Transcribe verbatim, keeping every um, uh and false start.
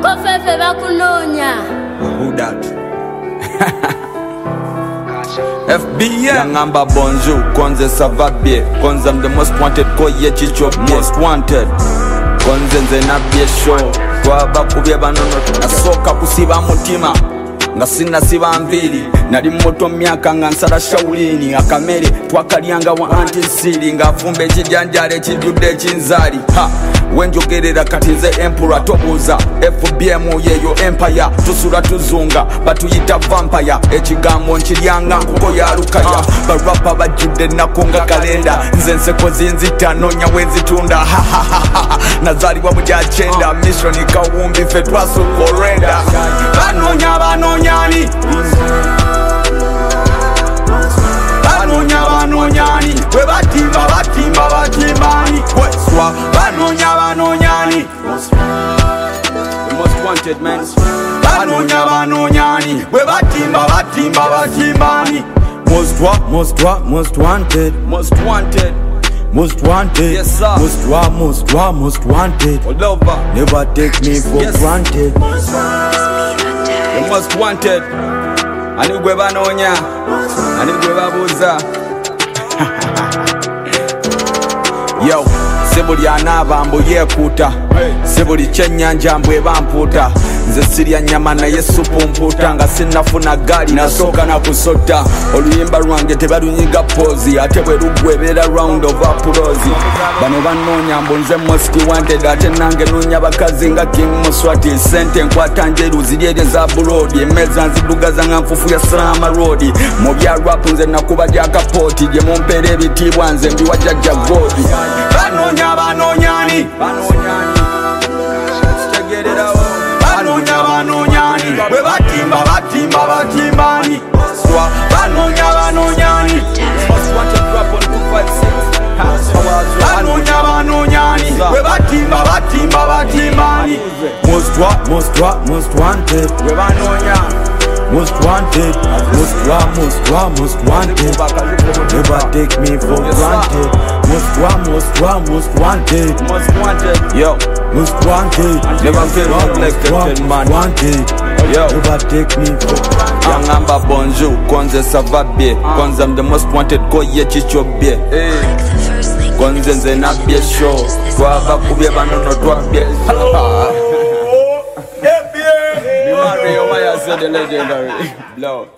bofefe bakunonya. Who that? F B M Yangamba bonjour, konze ça va bien. Konze I'm the most wanted, koye chicho most wanted. Konze nze nabye show. Twaba kubye banono nasoka kusiba mutima. Nga sina siba mbili nali moto myaka nga nsala shaulini akamere twakalyanga wa anti-siri nga fumbe ekijanjala kijjudde ekinzaali ha wenjogerera kati nze emperor tobuuza F B M yeyo empire tusula tuzunga batuyita vampire ekigambo nkiryanga nkuko ya lukaya barapa bajjudde nako nga kalenda nze nseko zinzita noonya wenzitunda nazaalibwa mu gyakenda mission kawumbi ffe twasukorenda banoonya banoonyani banoonya banoonyani bwe batimba batimba batimbani kweswa banoonya banoonyani the most wanted man banoonya banoonyani bwe batimba batimba batimbani most wa most wa most wanted most wanted most wanted yes sir most wa most wa most wanted all over never take me for yes. granted the most wanted ani gwe banoonya ani gwe babuuza yo sebuli anaaba mbu yeekuuta sebuli kyennyanja mbu eba mpuuta nze sirya nnyama naye supu mpuuta nga sinnafuna gaali nasooka nakusota oluyimba lwange tebalunyiga poozi ate bwe luggwebeera round of applause bano bannoonya mbu nze most wanted ate nange noonya bakazi nga king muswati sente nkwata njeru ziri eri eza buloodi emmeeza nzidugaza nga nfufu ya salama road mu bya rap nze nakuba gyakapooti gye mumpeera ebitiibwa nze mbiwa jjajja goodi banoonya banoonyani banoonya banoonyani bwe batimba batimba batimbani banoonya banoonyani banoonya banoonyani bwe batimba batimba batimbani most wa most wa most wanted bwe banoonya most wanted most wa most wa most wanted never take me for granted most wa most wa most wanted most wanted yo most wanted never feel neglected man wanted yo never take me for granted yangamba bonjour konze ça va bien konze I'm the most wanted koye chicho bien konze nze nabye show twava kubye banono twabye Mario, why I said the legendary blow.